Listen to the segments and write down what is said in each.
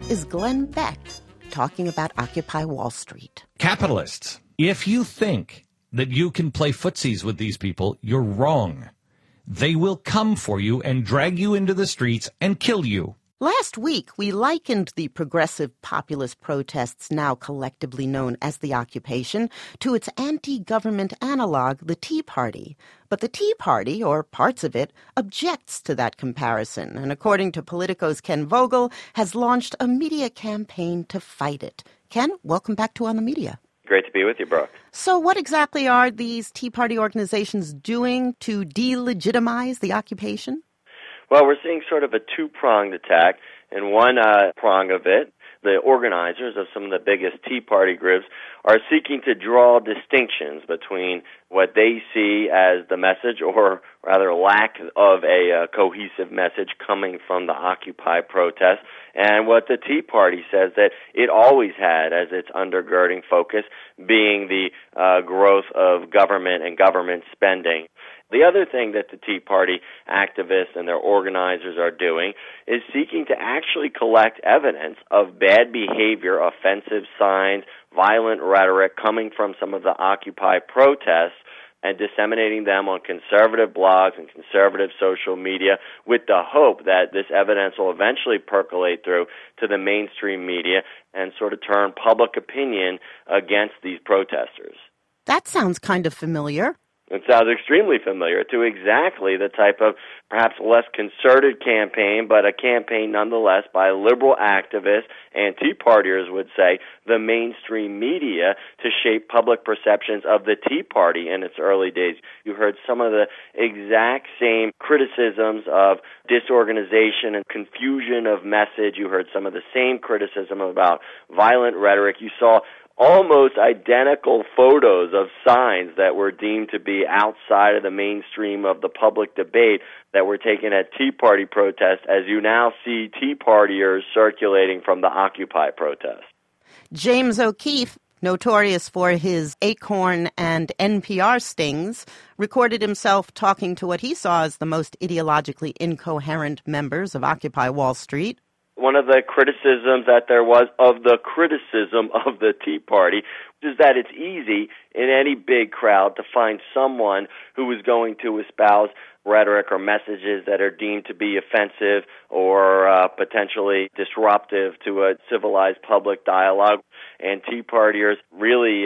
is Glenn Beck talking about Occupy Wall Street. Capitalists, if you think that you can play footsies with these people, you're wrong. They will come for you and drag you into the streets and kill you. Last week, we likened the progressive populist protests now collectively known as the Occupation to its anti-government analog, the Tea Party. But the Tea Party, or parts of it, objects to that comparison, and according to Politico's Ken Vogel, has launched a media campaign to fight it. Ken, welcome back to On the Media. Great to be with you, Brooke. So what exactly are these Tea Party organizations doing to delegitimize the occupation? Well, we're seeing sort of a two-pronged attack. In one prong of it, the organizers of some of the biggest Tea Party groups are seeking to draw distinctions between what they see as the message, or rather lack of a cohesive message coming from the Occupy protest, and what the Tea Party says that it always had as its undergirding focus, being the growth of government and government spending. The other thing that the Tea Party activists and their organizers are doing is seeking to actually collect evidence of bad behavior, offensive signs, violent rhetoric coming from some of the Occupy protests and disseminating them on conservative blogs and conservative social media with the hope that this evidence will eventually percolate through to the mainstream media and sort of turn public opinion against these protesters. That sounds kind of familiar. It sounds extremely familiar to exactly the type of perhaps less concerted campaign, but a campaign nonetheless by liberal activists and Tea Partiers would say, the mainstream media to shape public perceptions of the Tea Party in its early days. You heard some of the exact same criticisms of disorganization and confusion of message. You heard some of the same criticism about violent rhetoric. You saw almost identical photos of signs that were deemed to be outside of the mainstream of the public debate that were taken at Tea Party protests, as you now see Tea Partiers circulating from the Occupy protest. James O'Keefe, notorious for his Acorn and NPR stings, recorded himself talking to what he saw as the most ideologically incoherent members of Occupy Wall Street. One of the criticisms that there was of the criticism of the Tea Party is that it's easy in any big crowd to find someone who is going to espouse rhetoric or messages that are deemed to be offensive or potentially disruptive to a civilized public dialogue. And Tea Partiers really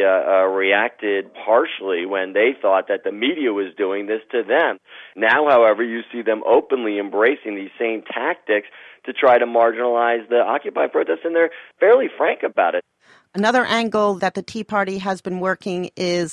reacted harshly when they thought that the media was doing this to them. Now, however, you see them openly embracing these same tactics to try to marginalize the Occupy protests, and they're fairly frank about it. Another angle that the Tea Party has been working is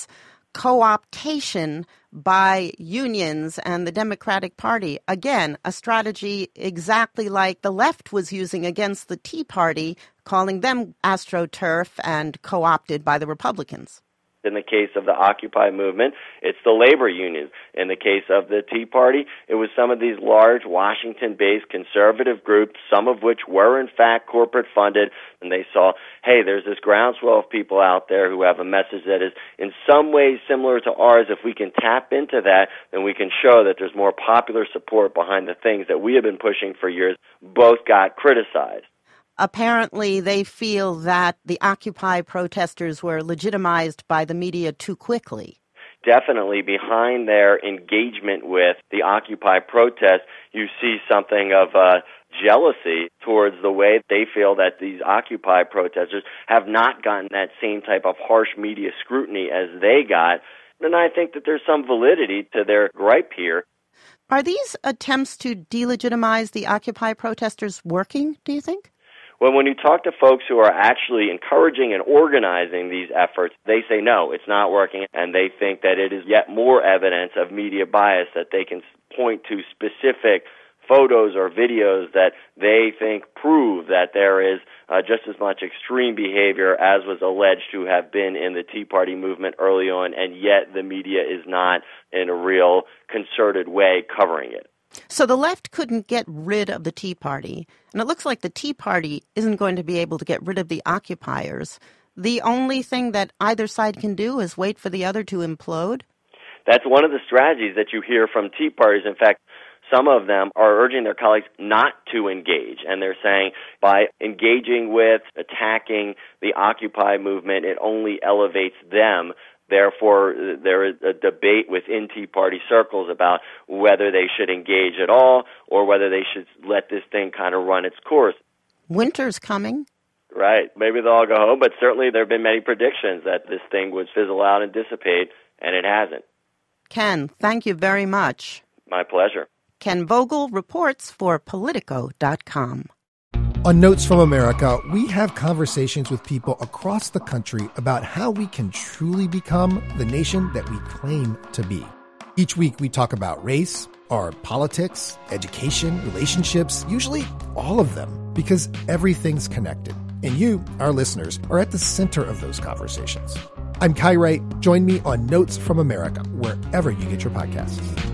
co-optation by unions and the Democratic Party. Again, a strategy exactly like the left was using against the Tea Party, calling them AstroTurf and co-opted by the Republicans. In the case of the Occupy movement, it's the labor unions. In the case of the Tea Party, it was some of these large Washington-based conservative groups, some of which were in fact corporate funded, and they saw, hey, there's this groundswell of people out there who have a message that is in some ways similar to ours. If we can tap into that, then we can show that there's more popular support behind the things that we have been pushing for years. Both got criticized. Apparently, they feel that the Occupy protesters were legitimized by the media too quickly. Definitely behind their engagement with the Occupy protest, you see something of jealousy towards the way they feel that these Occupy protesters have not gotten that same type of harsh media scrutiny as they got. And I think that there's some validity to their gripe here. Are these attempts to delegitimize the Occupy protesters working, do you think? Well, when you talk to folks who are actually encouraging and organizing these efforts, they say no, it's not working, and they think that it is yet more evidence of media bias, that they can point to specific photos or videos that they think prove that there is just as much extreme behavior as was alleged to have been in the Tea Party movement early on, and yet the media is not in a real concerted way covering it. So the left couldn't get rid of the Tea Party, and it looks like the Tea Party isn't going to be able to get rid of the occupiers. The only thing that either side can do is wait for the other to implode? That's one of the strategies that you hear from Tea Parties. In fact, Some of them are urging their colleagues not to engage, and they're saying by engaging with, attacking the Occupy movement, it only elevates them. Therefore, there is a debate within Tea Party circles about whether they should engage at all or whether they should let this thing kind of run its course. Winter's coming. Right. Maybe they'll all go home, but certainly there have been many predictions that this thing would fizzle out and dissipate, and it hasn't. Ken, thank you very much. My pleasure. Ken Vogel reports for Politico.com. On Notes from America, we have conversations with people across the country about how we can truly become the nation that we claim to be. Each week we talk about race, our politics, education, relationships, usually all of them, because everything's connected. And you, our listeners, are at the center of those conversations. I'm Kai Wright. Join me on Notes from America, wherever you get your podcasts.